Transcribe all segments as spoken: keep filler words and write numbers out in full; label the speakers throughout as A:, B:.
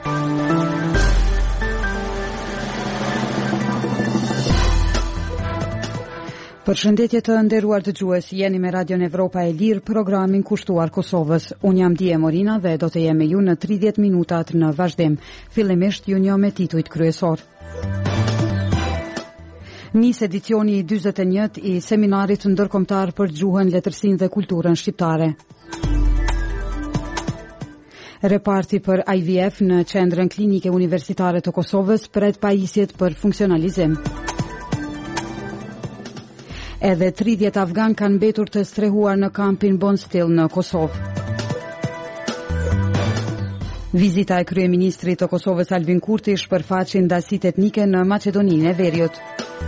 A: Përshëndetje të nderuar dëgjues, jeni me Radion Evropa e Lirë, programin kushtuar Kosovës. Unë jam Dije Morina dhe do të jem me ju në tridhjetë minutat në vazhdim. Fillimisht ju njoh me titujt kryesor. Nis edicioni i dyzet e njëjtë i seminarit ndërkombëtar për gjuhën, letërsinë dhe kulturën shqiptare. Reparti për I V F në Qendrën Klinike Universitare të Kosovës pret pajisjet për funksionalizim. Edhe tridhjetë afgan kanë mbetur të strehuar në kampin Bonstil në Kosovë. Vizita e kryeministrit të Kosovës Albin Kurti shpërfaqi ndasitë etnike në Maqedoninë e Veriut.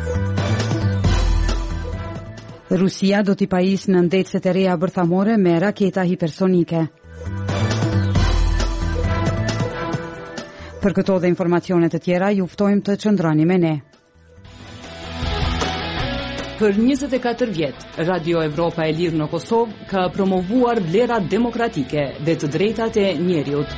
A: Rusia do t'i pajisë në ndecet e reja bërthamore me raketa hipersonike. Për këto dhe informacionet e tjera, ju ftojmë të qëndrani me ne.
B: Për njëzet e katër vjet, Radio Evropa e Lirë në Kosovë ka promovuar vlerat demokratike dhe të drejtat e njeriut.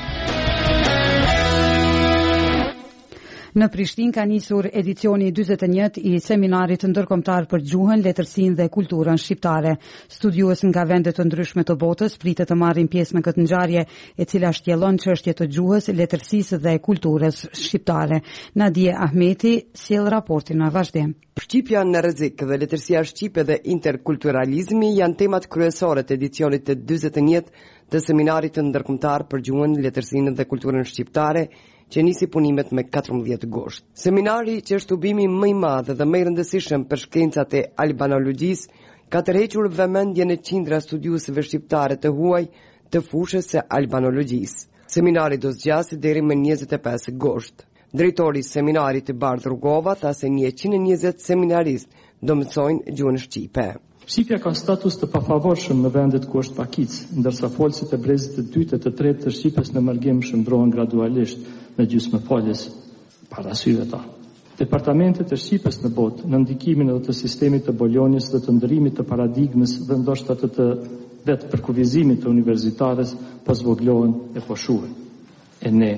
A: Në Prishtinë ka nisur edicioni dyzet e njëjtë i seminarit ndërkombëtar për gjuhën, letërsinë dhe kulturën shqiptare. Studiues nga vende të ndryshme të botës pritet të marrin pjesë në këtë ngjarje, e cila shtjellon çështjet të gjuhës, letërsisë dhe kulturës shqiptare. Nadia Ahmeti sjell raportin në vazhdim.
C: Shqipja në rrezik dhe letërsia shqipe dhe interkulturalizmi janë temat kryesore të edicionit të dyzet e njëjtë të seminarit ndërkombëtar për gjuhën, letërsinë dhe kulturën shqiptare, që nisi punimet me katërmbëdhjetë gusht. Seminari, që është ubimi më i madh dhe më i rëndësishëm për shkencat e albanologjisë, ka tërhequr vëmendjen e qindra studiuesve shqiptare të huaj të fushës së albanologjisë. Seminari do zgjasë deri më njëzet e pesë gusht. Drejtori i seminarit, Bardh Rugova, tha se njëqind e njëzet seminaristë do mësojnë gjuhën shqipe.
D: Shqipja ka status të pafavorshëm në vendet ku është pakic, ndërsa folësit e brezit të dytë e të tretë të Shqipës në amalgim shndrohen gradualisht në gjysmëfalës para syve ta. Departamentet e Shqipës në botë, në ndikimin edhe të sistemit të Bolonjës dhe të ndërimit të paradigmës dhe ndoshta të të vetë përkuvizimit të universitares, po zvoglohen e po shuhen. E ne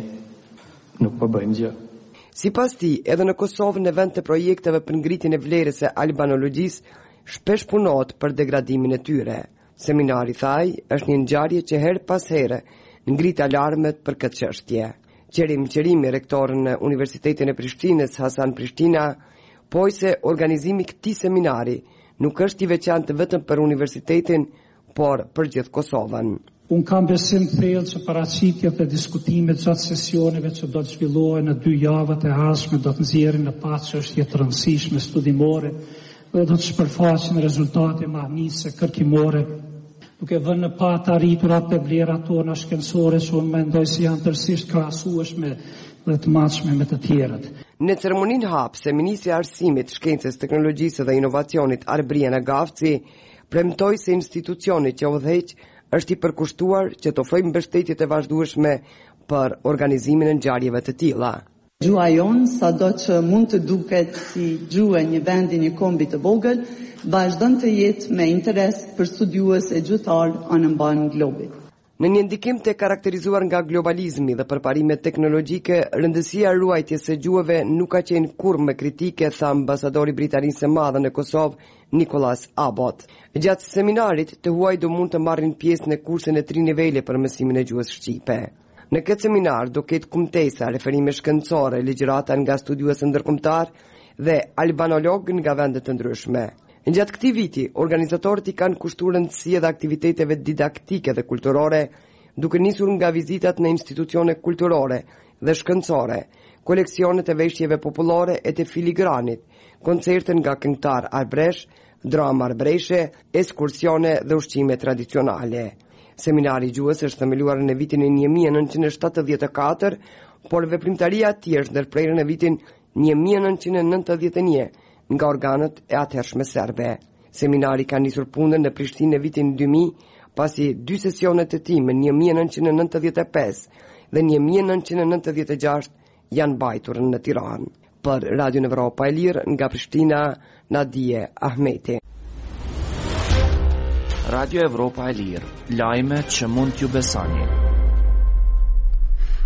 D: nuk po bëjmë gjë.
C: Sipas tij, edhe në Kosovë në vend të projekteve për ngritjen e vlerës së albanologjisë, shpesh punohet për degradimin e tyre. Seminari, thaj, është një ngjarje që her pas here ngrit alarmet për këtë çështje. Qerim Qerimi, rektor në Universitetin e Prishtinës, Hasan Prishtina, poi se organizimi këtij seminari nuk është i veçantë vetëm për universitetin, por për gjithë Kosovën.
E: Unë kam besim thellë që paraqitjet dhe diskutimet gjatë sesioneve që do të zhvillohen në dy javët e ardhshme do të nxjerrin në pa çështje të rëndësishme studimore dhe do të shpërfaqin rezultate mahnitëse kërkimore, duke vënë në pa të arriturat të vlerat tona shkencore që unë mendoj se janë tërësisht krahasueshme dhe të matshme me të tjerët.
C: Në ceremoninë hap, se Ministri i Arsimit, Shkencës, Teknologjisë dhe Inovacionit Arbriana Gavci premtoi se institucioni që udhëheq është i përkushtuar që të ofrojë mbështetje të vazhdueshme për organizimin e ngjarjeve të tilla.
F: Gjuha jonë, sado që mund të duket si gjuhë një vendi një kombi të vogël, vazhdon të jetë me interes për studiues e gjuhëtar anë mban globit.
C: Në një ndikim të karakterizuar nga globalizmi dhe përparime teknologjike, rëndësia ruajtjes së gjuhëve nuk ka qenë kurrë me kritike, tha ambasadori Britanisë së Madhe në Kosovë, Nicholas Abbott. Gjatë seminarit, të huaj do mund të marrin pjesë në kursin e tri nivele për mësimin e gjuhës shqipe. Në këtë seminar do ketë kumtesa, referime shkencore, ligjërata nga studiues ndërkombëtar dhe albanolog nga vende të ndryshme. Gjatë këtij viti, organizatorët i kanë kushtuar rëndësi edhe aktiviteteve didaktike dhe kulturore, duke nisur nga vizitat në institucione kulturore dhe shkencore, koleksionet e veshjeve popullore e të filigranit, koncerte nga këngëtar arbresh, drama arbreshe, ekskursione dhe ushqime tradicionale. Seminari i gjuhës është themeluar në vitin e një mijë e nëntëqind e shtatëdhjetë e katër, por veprimtaria e tij është ndërprerë në vitin një mijë e nëntëqind e nëntëdhjetë e një nga organet e atëhershme serbe. Seminari ka nisur punën në Prishtinë në vitin dy mijë, pasi dy sesionet të tij në një mijë e nëntëqind e nëntëdhjetë e pesë dhe një mijë e nëntëqind e nëntëdhjetë e gjashtë janë mbajtur në Tiranë. Për Radio Evropa e Lirë nga Prishtina, Nadia Ahmeti.
G: Radio Evropa e Lirë, lajme që mund t'ju besoni.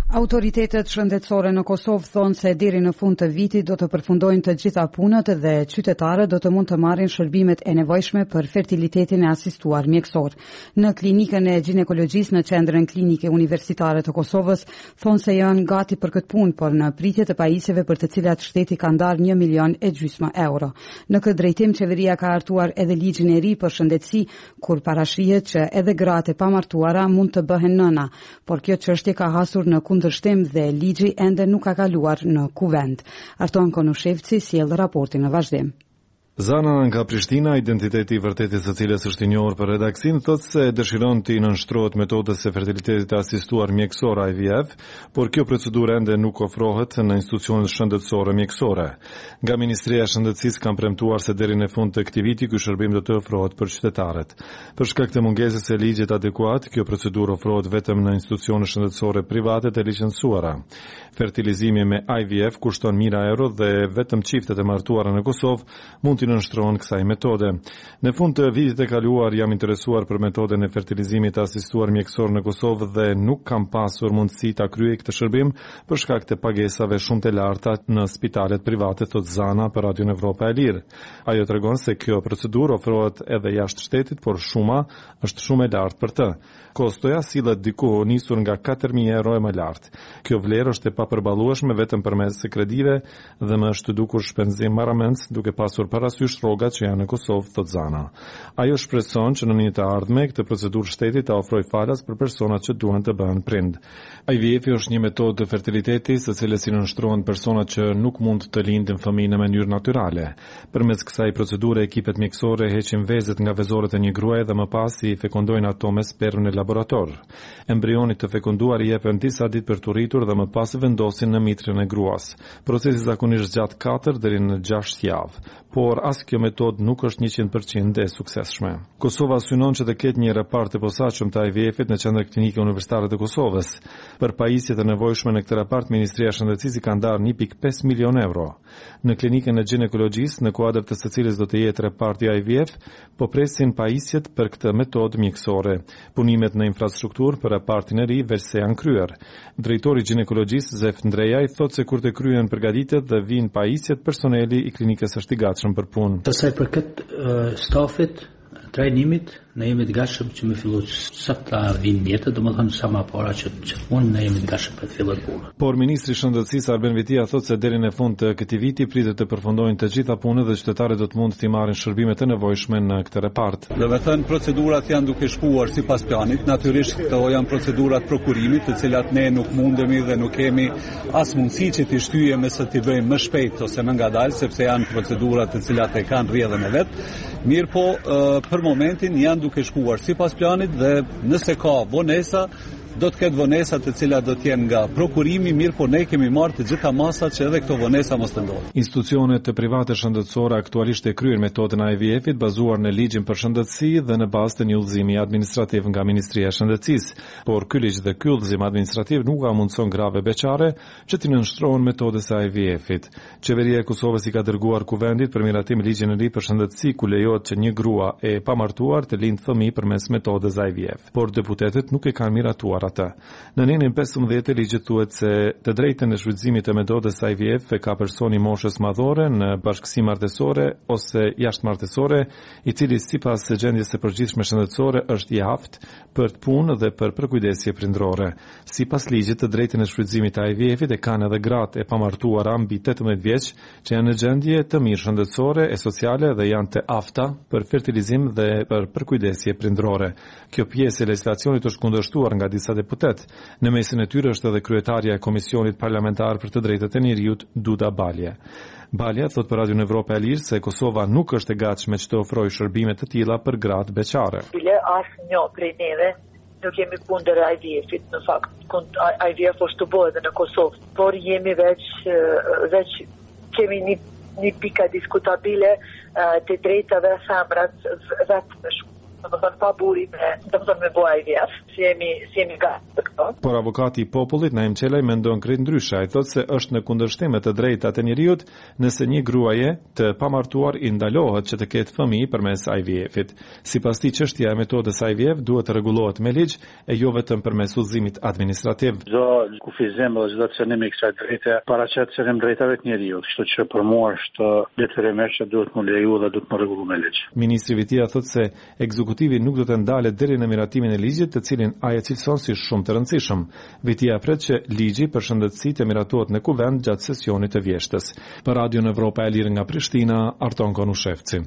A: Autoritetet shëndetësore në Kosovë thonë se deri në fund të vitit do të përfundojnë të gjitha punët dhe qytetarët do të mund të marrin shërbimet e nevojshme për fertilitetin e asistuar mjekësor. Në klinikën e ginekologjisë në qendrën klinike universitare të Kosovës thonë se janë gati për këtë punë, por në pritje të pajisjeve për të cilat shteti ka ndarë një milion e gjysmë euro. Në këtë drejtim qeveria ka hartuar edhe ligjin e ri për shëndetësi, kur parashihet që edhe gratë e pamartuara mund të bëhen nëna, por kjo çështje ka hasur në kundërshtim dhe ligji ende nuk ka kaluar në kuvend. Arton Konushevci sjell raportin në vazhdim.
G: Zana nga Prishtina, identiteti i vërtetë së cilës është i njohur për redaksin, thotë se dëshiron të nënshtrohet metodës së fertilitetit asistuar mjekësor I V F, por kjo procedurë ende nuk ofrohet në institucionet shëndetësore mjekësore. Nga Ministria e Shëndetësisë kanë premtuar se deri në fund të këtij viti ky shërbim do të ofrohet për qytetarët. Për shkak të mungesës së ligjit adekuat, kjo procedurë ofrohet vetëm në institucione shëndetësore private të licencuara. Fertilizimi me I V F kushton mijëra euro dhe vetëm çiftet e martuara në Kosovë mund të nënshtrohen kësaj metode. Në fund të vitit e kaluar jam interesuar për metodën e fertilizimit asistuar mjekësor në Kosovë dhe nuk kam pasur mundësi ta kryej këtë shërbim për shkak të pagesave shumë të larta në spitalet private, thot Zana për Radion Evropa e Lirë. Ajo tregon se kjo procedurë ofrohet edhe jashtë shtetit, por shuma është shumë e lartë për të. Kostoja sillet diku nisur nga katër mijë euro e më lart. Kjo vlerë është e papërballueshme vetëm përmes kredive dhe më është dukur shpenzim marramends duke pasur parasysh rrogat që janë në Kosovë, thot Zana. Ajo shpreson që në një të ardhme këtë procedurë shteti ta ofrojë falas për personat që duan të bëhen prind. I V F është një metodë të fertiliteti së cilës i nënshtrohen personat që nuk mund të lindin fëmijë në mënyrë natyrale. Përmes kësaj procedure ekipet mjekësore heqin vezët nga vezorët e një gruaje dhe më pas i fekundojnë ato me spermën e laborator. Embrionit të fekunduar i jepen disa ditë për të rritur dhe më pas vendosin në mitrin e gruas. Procesi zakonisht gjatë katër deri në gjashtë javë, por as kjo metodë nuk është njëqind përqind e suksesshme. Kosova synon që të ketë një repart të posaçëm të I V F-it në qendrën klinike universitare të Kosovës. Për pajisjet e nevojshme në këtë repart, Ministria e Shëndetësisë ka ndarë një pikë pesë milion euro. Në klinikën e ginekologjisë, në kuadër të së cilës do të jetë reparti I V F, po presin pajisjet për këtë metodë mjekësore. Punimet në infrastrukturë për repartin e ri veçse janë kryer. Drejtori i ginekologjisë Zef Ndrejaj thotë se kur të kryhen përgatitjet dhe vinë pajisjet, personeli i klinikës është i gatshëm për punë.
H: Të sa i përket uh, stafit, trajnimit, ne jemi të gatshëm që me fillu sa ta vinë mjetët, do më thënë sa ma para që që punë, ne jemi të gatshëm për të filluar punë.
G: Por Ministri i Shëndetësisë Arben Vitia thotë se deri në fund të këtij viti pritet të përfundojnë të gjitha punët dhe qytetarët do të mund të marrin shërbimet e nevojshme në këtë repart.
I: Do të thënë procedurat janë duke shkuar sipas planit. Natyrisht këto janë procedurat prokurimit, të cilat ne nuk mundemi dhe nuk kemi as mundësi që t'i shtyjmë se t'i bëjmë më shpejt ose më ngadalë, sepse janë procedurat të cilat e kanë rrjedhën e vet. Mirë po, për momentin janë duke shkuar sipas planit dhe nëse ka vonesa, do të ketë vonesa të cilat do të jenë nga prokurimi, mirë po ne kemi marrë të gjitha masat që edhe këto vonesa mos të ndodhin.
G: Institucionet të private shëndetësore aktualisht e kryen metodën I V F-it bazuar në ligjin për shëndetësi dhe në bazë të një udhëzimi administrativ nga Ministria e Shëndetësisë, por ky ligj dhe ky udhëzim administrativ nuk ka mundson grave beqare që të nënshtrohen metodës së I V F-it. Qeveria e Kosovës i ka dërguar kuvendit për miratim ligjin e ri për shëndetësi ku lejohet që një grua e pamartuar të lindë fëmijë përmes metodës I V F, por deputetët nuk e kanë miratuar atë. Në nenin pesëmbëdhjetë ligji thuhet se të drejtën e shfrytëzimit të metodës I V F e ka personi moshës madhore në bashkësi martësore ose jashtëmartësore, i cili sipas së gjendjes së përgjithshme shëndetësore është i aftë për të punë dhe për përkujdesje prindrore. Sipas ligjit, të drejtën e shfrytëzimit të I V F-it e kanë edhe gratë e pamartuara mbi tetëmbëdhjetë vjeç që janë në gjendje të mirë shëndetësore e sociale dhe janë të afta për fertilizim dhe për përkujdesje prindrore. Kjo pjesë e legjislacionit është kundërshtuar nga disa deputet. Në mesin e tyre është edhe kryetaria e Komisionit Parlamentar për të Drejtat e Njerëzit, Duda Balje. Balja thot për Radion Evropa e Lirë se Kosova nuk është e gatshme që të ofrojë shërbime të tilla për gratë beqare.
J: Bile asnjë prej neve nuk jemi kundër I V F-it, në fakt, I V F është të bëhet edhe në Kosovë, por jemi veç veç kemi një një pika diskutabile të drejtave e femrat vetëm do të thonë pa buri me, do të thonë me bëj I V F, si jemi si jemi gati për këto.
G: Por avokati I popullit Naim Qelaj mendon krejt ndryshe. Ai thotë se është në kundërshtim me të drejtat e njeriut nëse një gruaje të pamartuar I ndalohet që të ketë fëmijë përmes I V F-it. Sipas tij çështja e metodës I V F duhet të rregullohet me ligj e jo vetëm përmes udhëzimit administrativ.
K: Çdo kufizim dhe çdo cënim I kësaj drejte paraqet cënim drejtave të njeriut, kështu që për mua është detyrimisht që duhet të leju dhe duhet të rregullohet me ligj.
G: Ministri Vitia thotë se ekzekutivi nuk do të ndalet deri në miratimin e ligjit, të cilin ai e cilëson si shumë të rëndësishëm. Vitia pret që ligji për shëndetësi të miratohet në kuvend gjatë sesionit të vjeshtës. Për Radion Evropa e Lirë nga Prishtina, Arton Konushevci.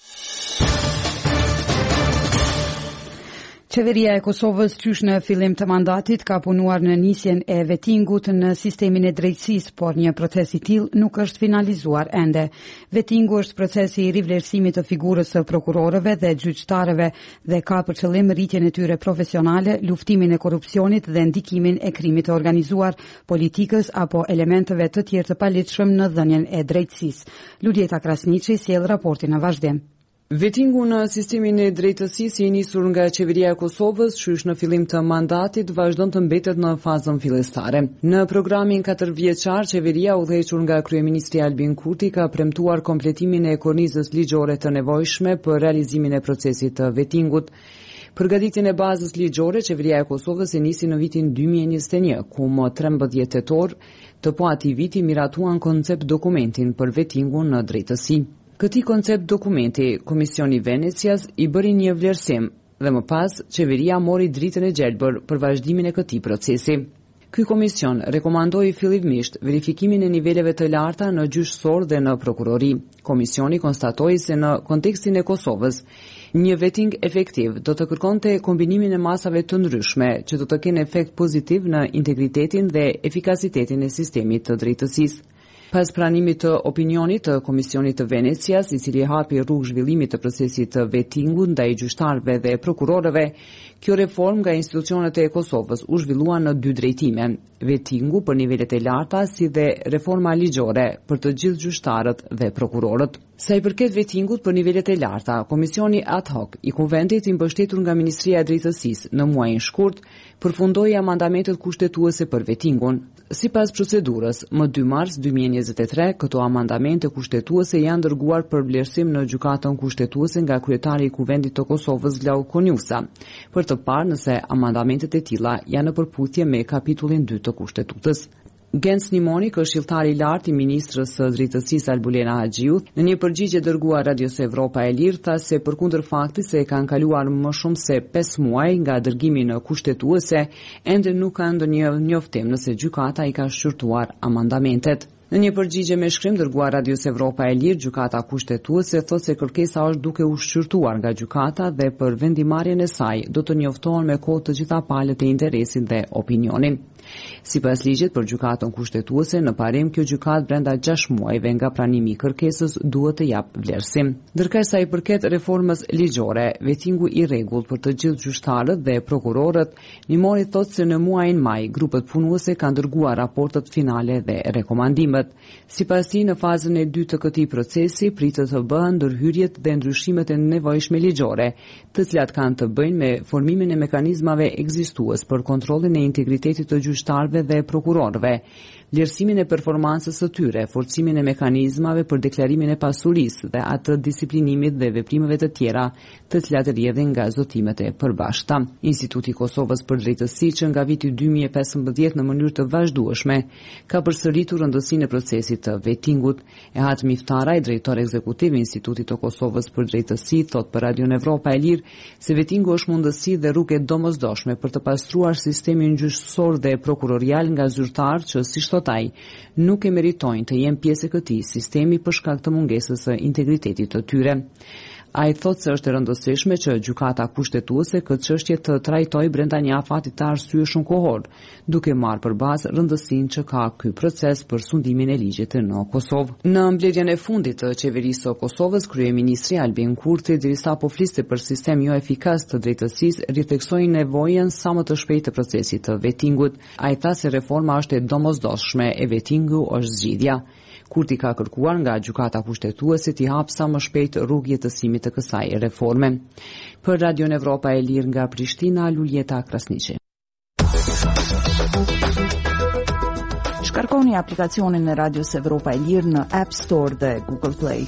A: Qeveria e Kosovës qysh në fillim të mandatit ka punuar në nisjen e vettingut në sistemin e drejtësisë, por një proces I tillë nuk është finalizuar ende. Vettingu është procesi I rivlerësimit të figurës së prokurorëve dhe gjyqtarëve dhe ka për qëllim rritjen e tyre profesionale, luftimin e korrupsionit dhe ndikimin e krimit të organizuar, politikës apo elementeve të tjerë të paligjshëm në dhënien e drejtësisë. Ludieta Krasniqi sjell raportin në vazhdim.
B: Vettingu në sistemin e drejtësisë I nisur nga qeveria e Kosovës, qysh në fillim të mandatit, vazhdon të mbetet në fazën fillestare. Në programin katërvjeçar, qeveria udhëhequr nga kryeministri Albin Kurti ka premtuar kompletimin e kornizës ligjore të nevojshme për realizimin e procesit të vettingut. Përgatitjen e bazës ligjore, qeveria e Kosovës e nisi në vitin dy mijë e njëzet e një, ku më trembëdhjetë tetor të po atij viti miratuan koncept dokumentin për vettingun në drejtësi. Këtij koncept dokumenti, Komisioni Venecias I bëri një vlerësim dhe më pas qeveria mori dritën e gjelbër për vazhdimin e këtij procesi. Ky komision rekomandoi fillimisht verifikimin e niveleve të larta në gjyqësor dhe në prokurori. Komisioni konstatoi se në kontekstin e Kosovës, një vetting efektiv do të kërkonte kombinimin e masave të ndryshme që do të kenë efekt pozitiv në integritetin dhe efikasitetin e sistemit të drejtësisë. Pas pranimit të opinionit të Komisionit të Venecias, I cili hapi rrugë zhvillimit të procesit të vettingut ndaj gjyqtarëve dhe prokurorëve, kjo reformë nga institucionet e Kosovës u zhvillua në dy drejtime: vettingu për nivelet e larta si dhe reforma ligjore për të gjithë gjyqtarët dhe prokurorët. Sa I përket vettingut për nivelet e larta, Komisioni ad hoc I Kuvendit I mbështetur nga Ministria e Drejtësisë në muajin shkurt përfundoi amandamentet kushtetuese për vettingun. Sipas procedurës, më dy mars dy mijë e njëzet e tre, këto amandamente kushtetuese janë dërguar për vlerësim në gjykatën kushtetuese nga kryetari I Kuvendit të Kosovës Glau Konjusa, për të parë nëse amandamentet e tilla janë në përputhje me kapitullin dy të kushtetutës. Gens Nimoni, këshilltari I lartë I ministrës së drejtësisë Albulena Haxhiu, në një përgjigje dërguar Radios Evropa e Lirë, tha se përkundër faktit se kanë kaluar më shumë se pesë muaj nga dërgimi në kushtetuese, ende nuk ka ndonjë njoftim nëse gjykata I ka shqyrtuar amandamentet. Në një përgjigje me shkrim dërguar Radios Evropa e Lirë, gjykata kushtetuese thotë se kërkesa është duke u shqyrtuar nga gjykata dhe për vendimarrjen e saj do të njoftohen me kohë të gjitha palët e interesit dhe opinionin. Sipas ligjit për gjykatën kushtetuese, në parim kjo gjykatë brenda gjashtë muajve nga pranimi I kërkesës duhet të jap vlerësim. Ndërkësa sa I përket reformës ligjore, vettingu I rregullt për të gjithë gjyqtarët dhe prokurorët, Nimoni thotë se në muajin maj grupet punuese kanë dërguar raportet finale dhe rekomandimet. Sipas tij, në fazën e dytë të këtij procesi pritet të bëhen ndërhyrjet dhe ndryshimet e nevojshme ligjore, të cilat kanë të bëjnë me formimin e mekanizmave ekzistues për kontrollin e integritetit të gjyqtarëve dhe prokurorëve, vlerësimin e performancës së tyre, forcimin e mekanizmave për deklarimin e pasurisë dhe atë disiplinimit dhe veprimeve të tjera, të cilat rrjedhin nga zotimet e përbashkëta. Instituti I Kosovës për drejtësi, që nga viti dy mijë e pesëmbëdhjetë në mënyrë të vazhdueshme ka përsëritur rëndësinë e procesit të vettingut. Ehat Miftaraj, drejtor ekzekutiv I Institutit të Kosovës për drejtësi, thot për Radion Evropa e Lirë se vettingu është mundësi dhe rrugë e domosdoshme për të pastruar sistemin gjyqësor dhe prokurorial nga zyrtarë që, si thot ai, nuk e meritojnë të jenë pjesë e këtij sistemi për shkak të mungesës së integritetit të tyre. Ai thotë se është e rëndësishme që gjykata kushtetuese këtë çështje të trajtojë brenda një afati të arsyeshëm kohor, duke marrë për bazë rëndësinë që ka ky proces për sundimin e ligjit në Kosovë. Në mbledhjen e fundit të qeverisë së Kosovës, kryeministri Albin Kurti, derisa po fliste për sistem jo efikas të drejtësisë, ritheksoi nevojën sa më të shpejtë të procesit të vettingut. Ai tha se reforma është e domosdoshme e vettingu është zgjidhja. Kurti ka kërkuar nga gjykata kushtetuese t'i hapë sa më shpejt rrugë jetësimit zhvillimit të kësaj reforme. Për Radion Evropa e Lirë nga Prishtina, Luljeta Krasniqi.
L: Shkarkoni aplikacionin e Radios Evropa e Lirë në App Store dhe Google Play.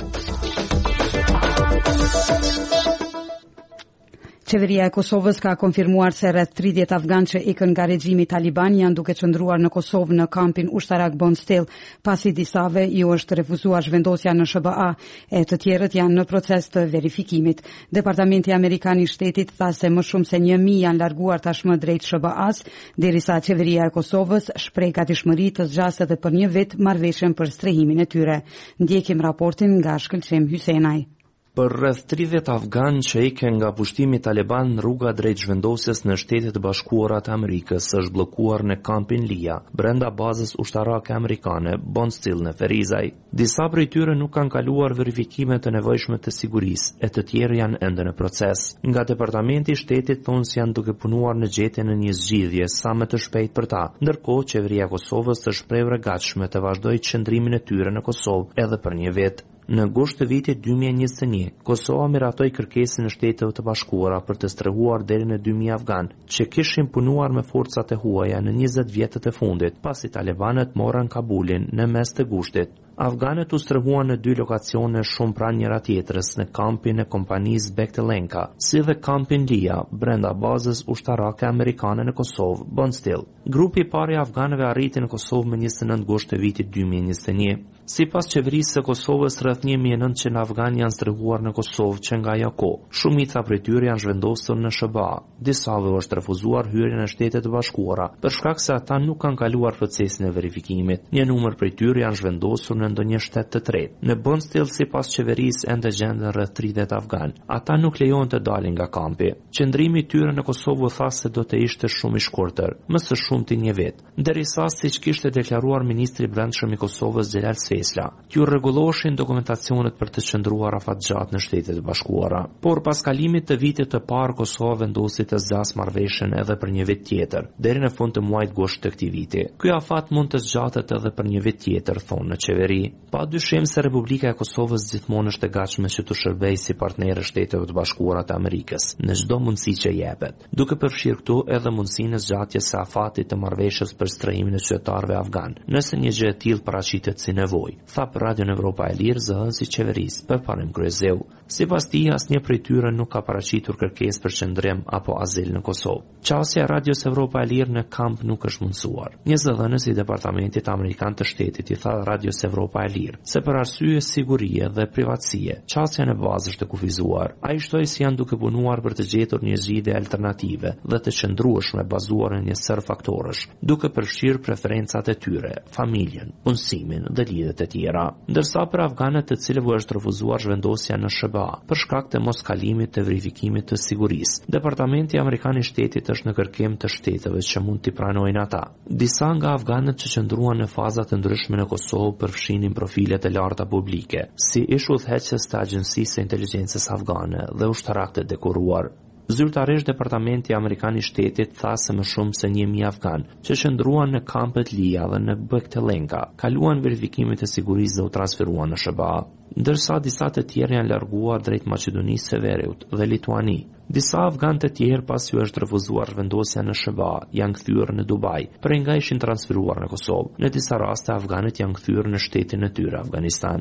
A: Qeveria e Kosovës ka konfirmuar se rreth tridhjetë afganë që ikën nga regjimi taliban janë duke qëndruar në Kosovë në kampin ushtarak Bonstil, pasi disave ju është refuzuar zhvendosja në S B A e të tjerët janë në proces të verifikimit. Departamenti Amerikan i Shtetit tha se më shumë se një mijë janë larguar tashmë drejt S B A-s, derisa qeveria e Kosovës shpreh gatishmëri të zgjasë edhe për një vit marrëveshjen për strehimin e tyre. Ndjekim raportin nga Shkëlqem Hysenaj.
M: Për rreth tridhjetë afganë që ikën nga pushtimi taliban, rruga drejt zhvendosjes në Shtetet e Bashkuara të Amerikës është bllokuar në kampin Lia, brenda bazës ushtarake amerikane Bonstil në Ferizaj. Disa prej tyre nuk kanë kaluar verifikimet të nevojshme të sigurisë, e të tjerë janë ende në proces. Nga Departamenti i Shtetit thonë se janë duke punuar në gjetjen e një zgjidhje sa më të shpejtë për ta, ndërkohë qeveria e Kosovës është shprehur e gatshme të vazhdojë qëndrimin e tyre në Kosovë edhe për një vit. Në gusht të vitit dy mijë e njëzet e një, Kosova miratoi kërkesën e Shteteve të Bashkuara për të strehuar deri në dy mijë afganë që kishin punuar me forcat e huaja në njëzet vjetët e fundit, pasi talibanët morën Kabulin në mes të gushtit. Afganët u strehuan në dy lokacione shumë pranë njëra tjetrës në kampin e kompanisë Bektelenka, si dhe kampin Lia, brenda bazës ushtarake amerikane në Kosovë, Bonstil. Grupi i parë i afganëve arriti në Kosovë më njëzet e nëntë gusht të vitit dy mijë e njëzet e një. Sipas qeverisë së Kosovës, rreth një mijë e nëntëqind afganë janë strehuar në Kosovë që nga ajo kohë. Shumica prej tyre janë zhvendosur në S B A. Disave është refuzuar hyrja në Shtetet e Bashkuara për shkak se ata nuk kanë kaluar procesin e verifikimit. Një numër prej tyre janë zhvendosur në ndonjë shtet të tretë. Në Bonstil, sipas qeverisë, ende gjenden rreth tridhjetë afganë. Ata nuk lejohen të dalin nga kampi. Qëndrimi i tyre në Kosovë tha se do të ishte shumë i shkurtër, më së shumti një vit. Derisa, siç kishte deklaruar ministri i Brendshëm i Kosovës Xhelal Fesla, t'ju rregulloheshin dokumentacionet për të qëndruar afatgjatë në Shtetet e Bashkuara. Por pas kalimit të vitit të parë, Kosova vendosi të zgjasë marrëveshjen edhe për një vit tjetër, deri në fund të muajit gusht të këtij viti. Ky afat mund të zgjatet edhe për një vit tjetër, thonë në qeveri. Pa dyshim se Republika e Kosovës gjithmonë është e gatshme që të shërbejë si partner e Shteteve të Bashkuara të Amerikës në çdo mundësi që jepet, duke përfshirë këtu edhe mundësinë e zgjatjes së afatit të marrëveshjes për strehimin e qytetarëve afganë, nëse një gjë e tillë paraqitet si nevojë, tha për Radion Evropa e Lirë zëhënësi i qeverisë përparim kryezeu. Sipas tij, asnjë prej tyre nuk ka paraqitur kërkesë për qëndrim apo azil në Kosovë. Qasja e Radios Evropa e Lirë në kamp nuk është mundësuar. Një zëdhënës i Departamentit Amerikan të Shtetit i tha Radios Evropa e Lirë se për arsye sigurie dhe privatësie, qasja në bazë është e kufizuar. Ai shtoi se janë duke punuar për të gjetur një zgjidhje alternative dhe të qëndrueshme bazuar në një sër faktorësh, duke përfshirë preferencat e tyre, familjen, punësimin dhe lidhjet e tjera. Ndërsa për afganët të cilëve është refuzuar zhvendosja në S B A për shkak të moskalimit të verifikimit të sigurisë, Departamenti Amerikan i Shtetit është në kërkim të shteteve që mund t'i pranojnë ata. Disa nga afganët që qëndruan në faza të ndryshme në Kosovë përfshinin profile të larta publike, si ish udhëheqës të Agjencisë së Inteligjencës afgane dhe ushtarak të dekoruar. Zyrtarisht Departamenti Amerikan i Shtetit tha se më shumë se një mijë afganë që qëndruan në kampet Lia dhe në Bektelenka kaluan verifikimet e sigurisë dhe u transferuan në S B A, ndërsa disa të tjerë janë larguar drejt Maqedonisë së Veriut dhe Lituani. Disa afganë të tjerë pas ju është refuzuar zhvendosja në S B A janë kthyer në Dubai, por nga ishin transferuar në Kosovë. Në disa raste afganët janë kthyer në shtetin e tyre Afganistan.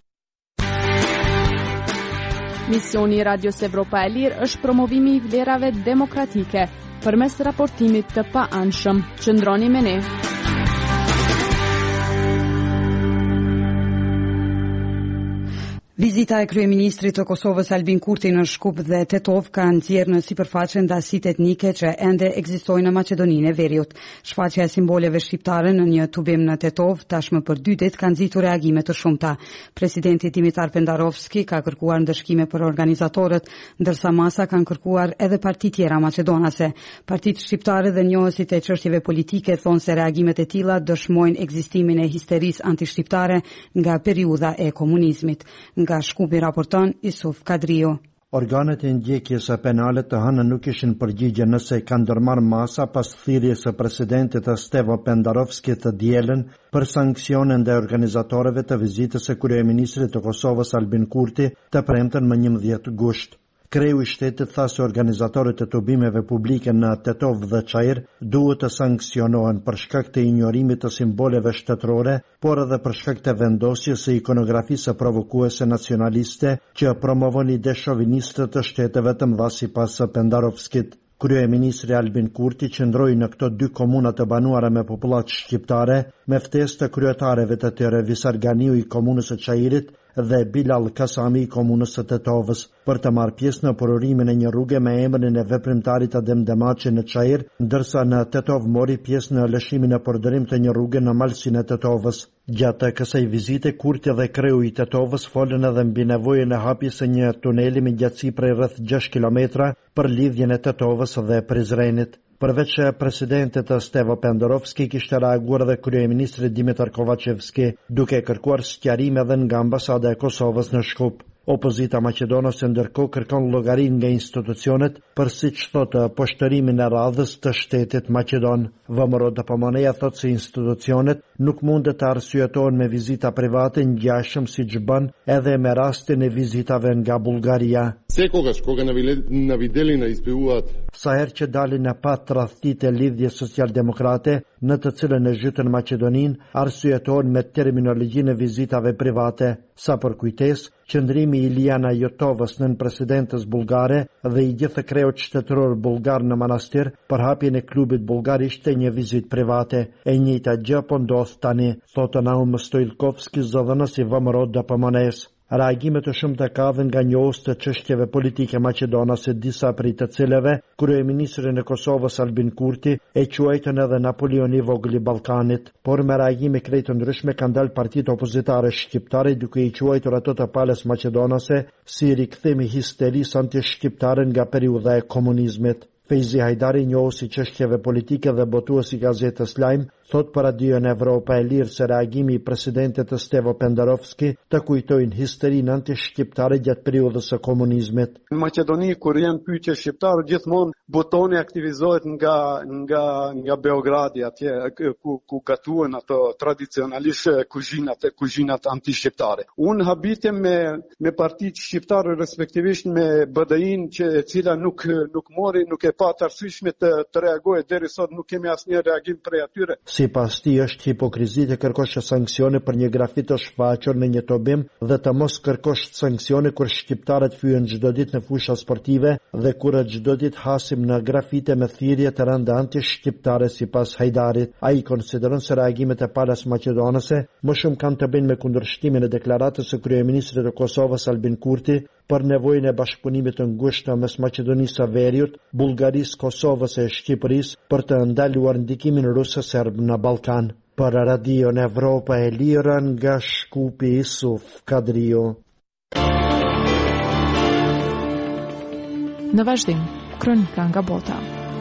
N: Misioni i Radios Evropa e Lirë është promovimi i vlerave demokratike përmes raportimit të pa-anshëm. Qëndroni me ne.
A: Vizita e kryeministrit të Kosovës Albin Kurti në Shkup dhe Tetov ka nxjerrë në sipërfaqe ndasitë etnike që ende ekzistojnë në Maqedoninë e Veriut. Shfaqja e simboleve shqiptare në një tubim në Tetov tashmë për dy ditë ka nxitur reagime të shumta. Presidenti Dimitar Pendarovski ka kërkuar ndëshkime për organizatorët, ndërsa masa kanë kërkuar edhe parti tjera maqedonase. Partitë shqiptare dhe njohësit e çështjeve politike thonë se reagimet e tilla dëshmojnë ekzistimin e histerisë antishqiptare nga periudha e komunizmit. Nga Shkupi raporton Isuf Kadriu.
O: Organet e ndjekjes së penale të hënë nuk ishin përgjigje nëse ka ndërmarrë masa pas thirrjes së presidentit Stevo Pendarovski të dielën për sanksione ndaj organizatorëve të vizitës së kryeministrit të Kosovës Albin Kurti të premten më njëmbëdhjetë gusht. Kreu i shtetit tha se organizatorët e tubimeve publike në Tetov dhe Çajër duhet të sankcionohen për shkak të injorimit të simboleve shtetërore, por edhe për shkak të vendosjes së ikonografisë provokuese nacionaliste që promovon ide shoviniste të shteteve të mëdha sipas Pendarovskit. Kryeministri Albin Kurti qëndroi në këto dy komuna të banuara me popullat shqiptare me ftesë të kryetarëve të tyre Visar Ganiu i komunës së Çajirit dhe Bilal Kasami i komunës së Tetovës për të marrë pjesë në përurimin e një rruge me emrin e veprimtarit Adem Demaçi në Çajir, ndërsa në Tetov mori pjesë në lëshimin e përdorim të një rruge në malsinë e Tetovës. Gjatë kësaj vizite, Kurti dhe kreu i Tetovës folën edhe mbi nevojën e hapjes së një tuneli me gjatësi prej rreth gjashtë kilometra për lidhjen e Tetovës dhe Prizrenit. Përveç presidentit Stevo Pendarovski kishte reaguar dhe kryeministri Dimitar Kovacevski, duke kërkuar sqarime edhe nga ambasada e Kosovës në Shkup. Opozita maqedonase ndërkohë kërkon llogarin nga institucionet për siç thotë poshtërimin e radhës të shtetit maqedon. V M R O D P M N-ja thotë se institucionet nuk mundet të arsyetohen me vizita private ngjashëm siç bën edhe me rastin e vizitave nga Bullgaria.
P: Секогаш кога на видели на избивуваат
O: Sa herë që dalin në pat tradhtit e lidhjes social-demokrate në të cilën e zhytën Maqedonin, arsyetohen me terminologjinë e vizitave private. Sa për kujtes, qëndrimi i Iliana Jotovës nën presidentës bullgare dhe i gjithë kreut shtetëror bullgar në manastir për hapjen e klubit bullgar ishte një vizitë private. E njëjta gjë po ndodh tani, thotë Naum Stojlkovski, zëdhënës i V M R O D P M N-s. Reagime të shumta ka dhe nga njohës të çështjeve politike maqedonase, disa prej të cilave kryeministrin e Kosovës Albin Kurti e quajtën edhe Napoleoni i vogël i Ballkanit, por me reagime krejt të ndryshme kanë dalë partitë opozitare shqiptare duke i quajtur ato të palës maqedonase si rikthimi histerisë anti-shqiptare nga periudha e komunizmit. Fejzi Hajdari, njohës i çështjeve politike dhe botues i gazetës Lajm, thot për Radion Evropa e Lirë se reagimi i presidentit Stevo Pendarovski të kujtojnë histerinë anti-shqiptare gjatë periudhës së komunizmit.
P: Në Maqedoni kur janë pyetje shqiptare gjithmonë botoni aktivizohet nga nga nga Beogradi atje ku ku gatuan ato tradicionalisht kuzhinat e kuzhinat anti-shqiptare. Unë habitem me me partitë shqiptare respektivisht me B D I-n që e cila nuk nuk mori, nuk e pa të arsyeshme të, të reagojë deri sot, nuk kemi asnjë reagim prej atyre.
O: Si pas ti është hipokrizi të kërkosh sanksione për një grafi të shfaqur në një tobim dhe të mos kërkosh sanksione kur shqiptarët fyën çdo ditë në fusha sportive dhe kur çdo ditë hasim në grafite me thirrje të rënda anti-shqiptare sipas Hajdarit. Ai konsideron se reagimet e palës maqedonase më shumë kanë të bëjnë me kundërshtimin e deklaratës së kryeministrit të Kosovës Albin Kurti për nevojën e bashkëpunimit të ngushtë mes Maqedonisë së Veriut, Bullgarisë, Kosovës e Shqipërisë për të ndaluar ndikimin rus serb në Ballkan. Për Radion Evropa e Lirë nga Shkupi, Isuf Kadrio.
N: Në vazhdim, kronika nga bota.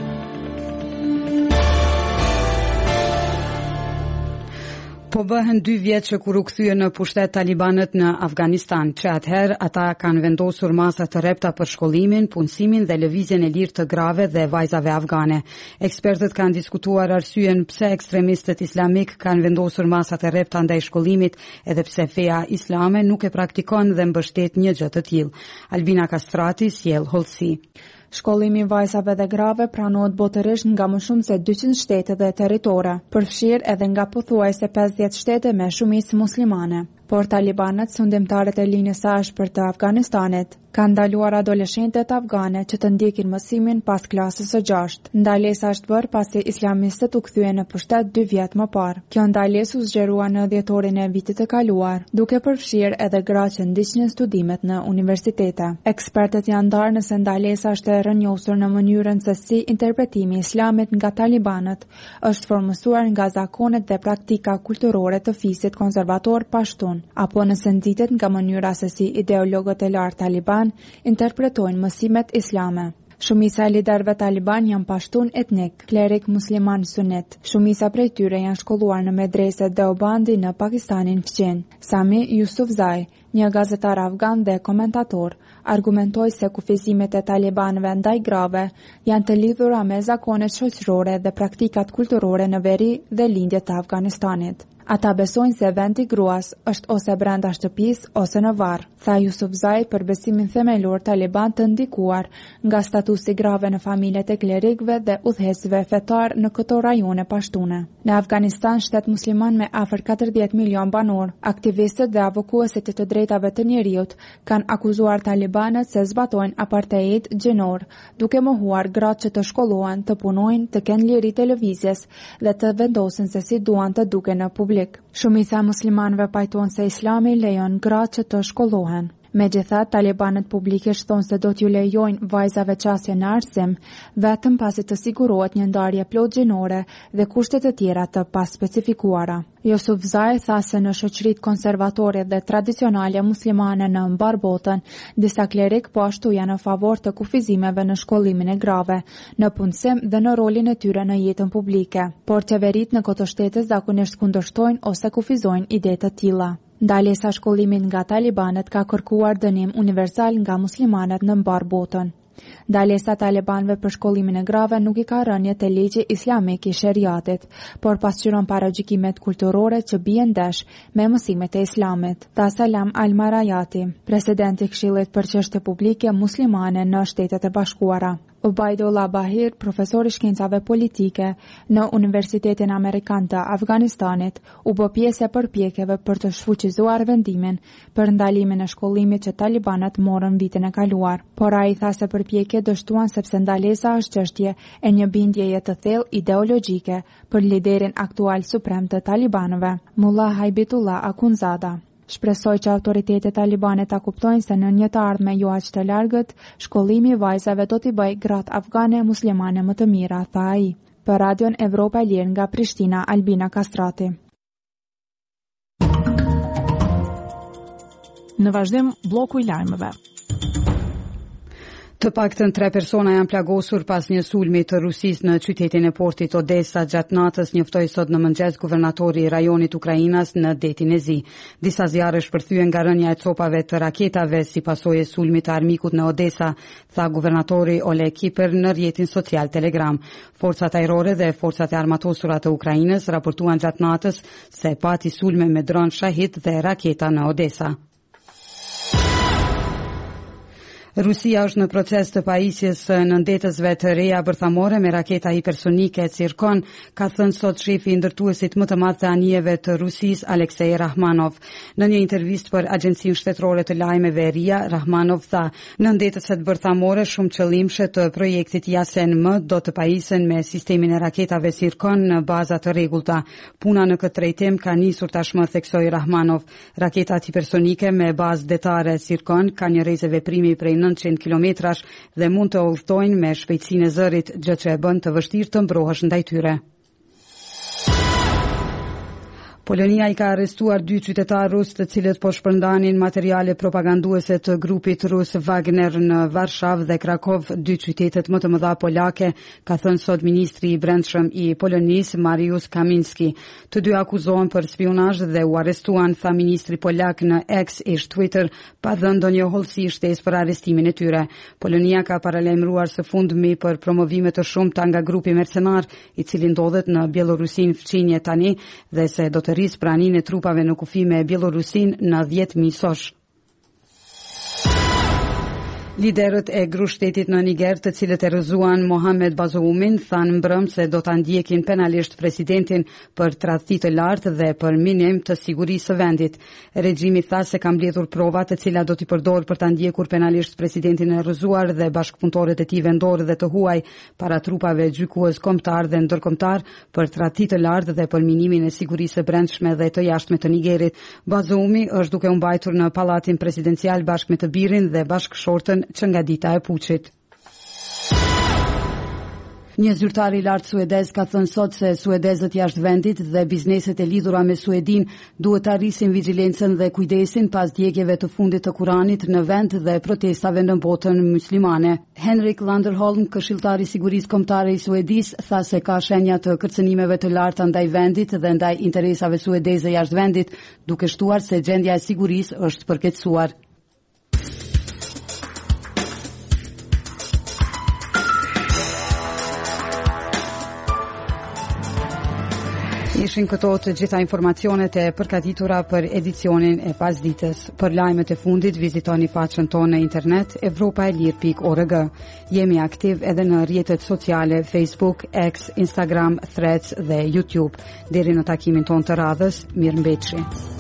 A: Po bëhen dy vjet që kur u kthye në pushtet talibanët në Afganistan, që atëherë ata kanë vendosur masa të rrepta për shkollimin, punësimin dhe lëvizjen e lirë të grave dhe vajzave afgane. Ekspertët kanë diskutuar arsyeën pse ekstremistët islamik kanë vendosur masa të rrepta ndaj shkollimit, edhe pse feja islame nuk e praktikon dhe mbështet një gjë të tillë. Albina Kastrati sjell hollësi.
Q: Shkollimi vajzave dhe grave pranohet botërisht nga më shumë se dyqind shtete dhe territore, përfshirë edhe nga pothuajse pesëdhjetë shtete me shumicë muslimane. Por talibanët, sundimtarët e linjës së ashpër të Afganistanit, kanë ndaluar adoleshentët afgane që të ndjekin mësimin pas klasës së gjashtë. Ndalesa është bërë pasi islamistët u kthyen në pushtet dy vjet më parë. Kjo ndalesë u zgjerua në dhjetorin e vitit të kaluar, duke përfshirë edhe gra që ndiqnin studimet në universitete. Ekspertët janë ndarë nëse ndalesa është e rrënjosur në mënyrën se si interpretimi i islamit nga talibanët është formësuar nga zakonet dhe praktika kulturore të fisit konservator pashtun, apo nëse nxitet nga mënyra se si ideologët e lartë taliban interpretojnë mësimet islame. Shumica e liderëve taliban janë pashtun etnik, klerik musliman sunet. Shumica prej tyre janë shkolluar në medreset Deobandi në Pakistanin fqin. Sami Yusufzai, një gazetar afgan dhe komentator, argumentoi se kufizimet e talibanëve ndaj grave janë të lidhura me zakonet shoqërore dhe praktikat kulturore në veri dhe lindje të Afganistanit. Ata besojnë se vendi gruas është ose brenda shtëpisë ose në varr, tha Yusufzai për besimin themelor taliban të ndikuar nga statusi grave në familjet e klerikëve dhe udhëheqësve fetar në këto rajone pashtune. Në Afganistan, shtet musliman me afër katërdhjetë milion banor, aktivistët dhe avokuesit të drejtave të njerëzit kanë akuzuar talibanët se zbatojnë apartheid gjinor, duke mohuar gratë që të shkollohen, të punojnë, të kenë liri televizjes dhe të vendosin se si duan të duken në publik. Shumica e muslimanëve pajtojnë se Islami lejon gratë që të shkollohen. Megjithatë, talibanët publikisht thonë se do t'ju lejojnë vajzave qasje në arsim, vetëm pasi të sigurohet një ndarje plot gjinore dhe kushtet e tjera të paspecifikuara. Yusufzai tha se në shoqëritë konservatore dhe tradicionale muslimane në mbar botën, disa klerik po ashtu janë në favor të kufizimeve në shkollimin e grave, në punësim dhe në rolin e tyre në jetën publike, por qeveritë në këto shtete zakonisht kundërshtojnë ose kufizojnë ide të tilla. Ndalesa shkollimit nga talibanët ka kërkuar dënim universal nga muslimanët në mbar botën. Ndalesa talibanëve për shkollimin e grave nuk i ka rënje te ligji islamik i sheriatit, por pasqyron paragjykimet kulturore që bien ndesh me mësimet e islamit. Tha Salam Al-Marayati, presidenti i Këshillit për çështje publike muslimane në Shtetet e Bashkuara. Ubaidullah Bahir, profesor i shkencave politike në Universitetin Amerikan të Afganistanit, u bë pjesë e përpjekjeve për të shfuqizuar vendimin për ndalimin e shkollimit që talibanët morën vitin e kaluar. Por ai tha se përpjekjet dështuan sepse ndalesa është çështje e një bindjeje të thellë ideologjike për liderin aktual suprem të talibanëve, Mullah Haibitullah Akhundzada. Shpresoj që autoritetet talibane ta kuptojnë se në një të ardhme jo aq të largët, shkollimi i vajzave do t'i bëjë gratë afgane muslimane më të mira, tha ai. Për Radion Evropa e Lirë nga Prishtina, Albina Kastrati.
L: Në vazhdim, bloku i lajmeve.
A: Të paktën tre persona janë plagosur pas një sulmi të Rusisë në qytetin e portit Odesa gjatë natës, njoftoi sot në mëngjes guvernatori i rajonit Ukrainas në detin e Zi. Disa zjarre shpërthyen nga rënja e copave të raketave si pasojë e sulmit të armikut në Odesa, tha guvernatori Oleg Kiper në rrjetin social Telegram. Forcat ajrore dhe forcat e armatosura të Ukrainës raportuan gjatë natës se pati sulme me dron Shahid dhe raketa në Odesa. Rusia është në proces të pajisjes në ndetësve të reja bërthamore me raketa hipersonike Cirkon, ka thënë sot shefi i ndërtuesit më të madh të anijeve të Rusisë, Aleksej Rahmanov. Në një intervistë për Agjencinë Shtetërore të Lajmeve R I A, Rahmanov tha, në ndetëset bërthamore shumë qëllimshë të projektit Yasen M do të pajisen me sistemin e raketave Cirkon në baza të rregullta. Puna në këtë drejtim ka nisur tashmë, theksoi Rahmanov. Raketat hipersonike me bazë detare Cirkon kanë një rrezë veprimi prej nëntëqind kilometrash dhe mund të udhtojnë me shpejtësinë e zërit, gjë që e bën të vështirë të mbrohesh ndaj tyre. Polonia i ka arrestuar dy qytetarë rus të cilët po shpërndanin materiale propaganduese të grupit rus Wagner në Varshavë dhe Krakov, dy qytetet më të mëdha polake, ka thënë sot ministri i brendshëm i Polonisë, Mariusz Kaminski. Të dy akuzohen për spionazh dhe u arrestuan, tha ministri polak në X ish Twitter, pa dhënë ndonjë hollësi shtesë për arrestimin e tyre. Polonia ka paralajmëruar së fundmi për promovime të shumta nga grupi mercenar, i cili ndodhet në Bielorusin fqinje tani dhe se do të rris praninë e trupave në kufi me Bielorusin në dhjetë mijë sosh. Liderët e grushtetit në Niger, të cilët e rrëzuan Mohamed Bazoumin, thanë mbrëm se do ta ndjekin penalisht presidentin për tradhti të lartë dhe për minim të sigurisë së vendit. Regjimi tha se ka mbledhur prova të cilat do t'i përdorë për ta ndjekur penalisht presidentin e rrëzuar dhe bashkëpunëtorët e tij vendor dhe të huaj para trupave gjykues kombëtar dhe ndërkombëtar për tradhti të lartë dhe për minimin e sigurisë së brendshme dhe të jashtme të Nigerit. Bazoumi është duke u mbajtur në pallatin presidencial bashkë me të birin dhe bashkëshortën që nga dita e puçit. Një zyrtar i lartë suedez ka thënë sot se suedezët jashtë vendit dhe bizneset e lidhura me Suedin duhet të arrisin vigjilencën dhe kujdesin pas djegjeve të fundit të Kuranit në vend dhe protestave në botën muslimane. Henrik Landerholm, këshilltari i sigurisë kombëtare i Suedisë, tha se ka shenja të kërcënimeve të larta ndaj vendit dhe ndaj interesave suedeze jashtë vendit, duke shtuar se gjendja e sigurisë është përkeqësuar. Ishin këto të gjitha informacionet e përgatitura për edicionin e pasdites. Për lajmet e fundit, vizitoni faqen tonë në internet evropaelir pikë org. Jemi aktiv edhe në rrjetet sociale Facebook, X, Instagram, Threads dhe YouTube. Deri në takimin tonë të radhës, mirëmbëjtje.